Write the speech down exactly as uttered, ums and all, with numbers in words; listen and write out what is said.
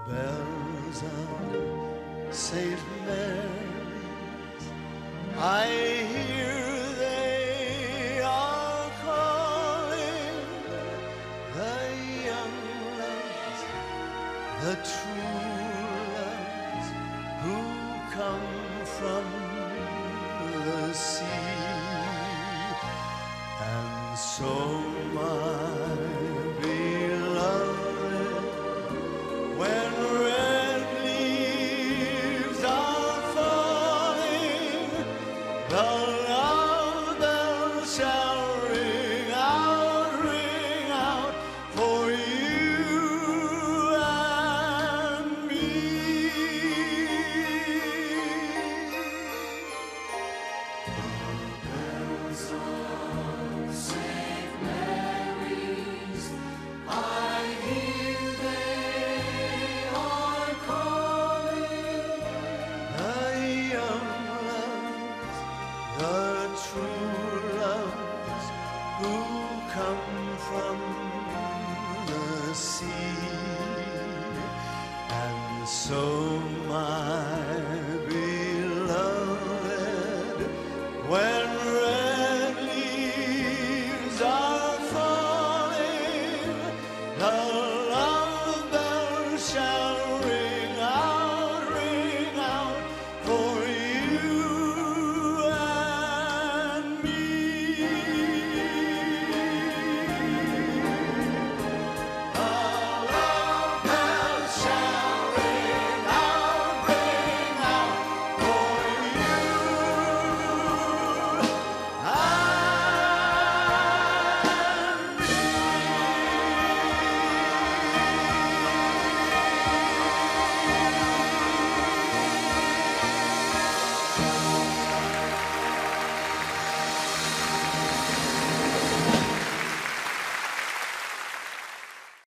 bells of Saint Mary's, I hear they are calling the young ones, the true ones who come from the sea. And so my beloved, when red leaves are falling, the love bells shall ring out, ring out for you and me. The bells of Saint Mary's, I hear they are calling the young ones, the true loves who come from the sea. And so my beloved, when